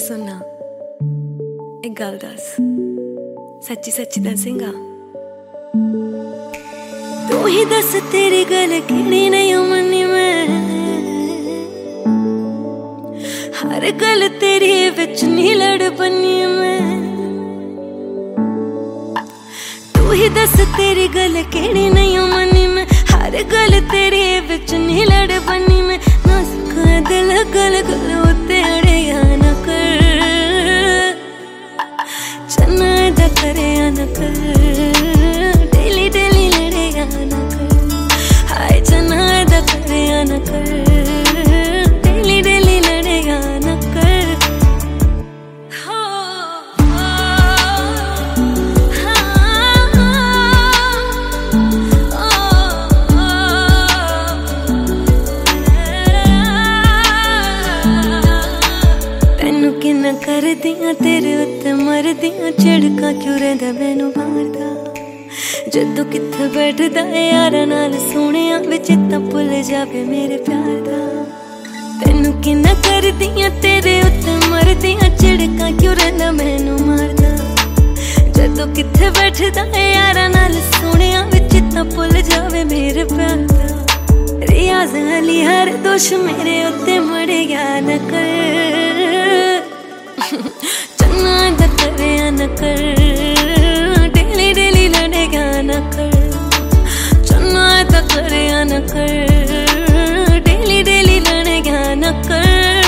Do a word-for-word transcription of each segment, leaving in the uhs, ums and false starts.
सुनना एक गल दस, सच्ची सच्ची दसेगा। तू ही दस तेरी गल केड़ी नहीं मनी मैं, हर गल तेरी विच नी लड़ बनी मैं। तू ही दस तेरी गल केड़ी नहीं मनी मैं, हर गल तेरी विच नी लड़ बनी मैं। ना सका दिल गल गल उत्ते अड़िया न कर, चन्ना दा करेया न कर, डेली डेली लड़ेया न कर। हाय चन्ना दा करेया न कर, डेली डेली लड़ेया न कर। हो तेनू किन्ना कर दियां तेरे उत्ते मर दियां, झिड़का क्यों रहिंदा मैनू मारदा। जदों कित्थे बैठदा यारां नाल सोहणिया वे चेता भुल जावे मेरे प्यार दा। तेनू किन्ना कर दियां तेरे उत्ते मर दियां, झिड़का क्यों रहिंदा मैनू मारदा। जदों कित्थे बैठदा यारां नाल सोहणिया वे चेता भुल जावे मेरे प्यार दा। रियाज़ अली हर दोष मेरे उत्ते मड़ेया न कर, चन्ना दा करेया न कर, डेली डेली लड़ेया न कर। चन्ना दा करेया न कर, डेली डेली लड़ेया न कर।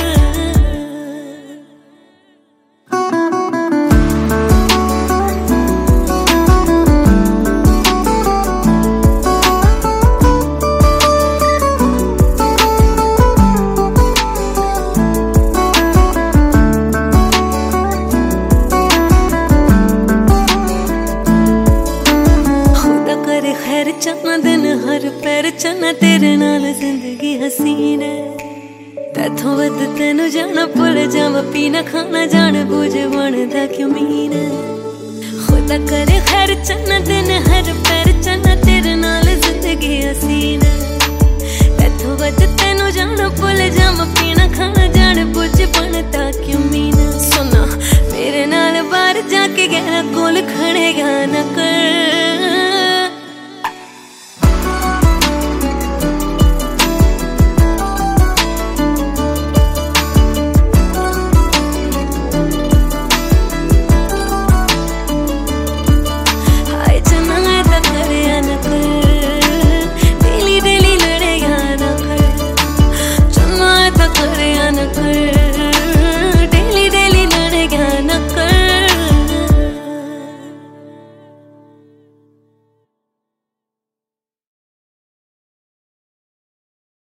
खैर चन्ना दिन हर पैर चन्ना, तेरे नाल जिंदगी हसीन है। तैथों वध तेनू जाना भुल जावा, पीना खाना जान बूझ बनदा क्यों मीन है। खुदा करे खैर चन्ना दिन हर पैर चन्ना, तेरे नाल जिंदगी हसीन है। तैथों वध तेनू जाना भुल जावा, पीना खाना जान बूझ बनदा क्यों मीन है। सुना मेरे नाल बाहर जाके गहरा कोल खड़ेगा न कर,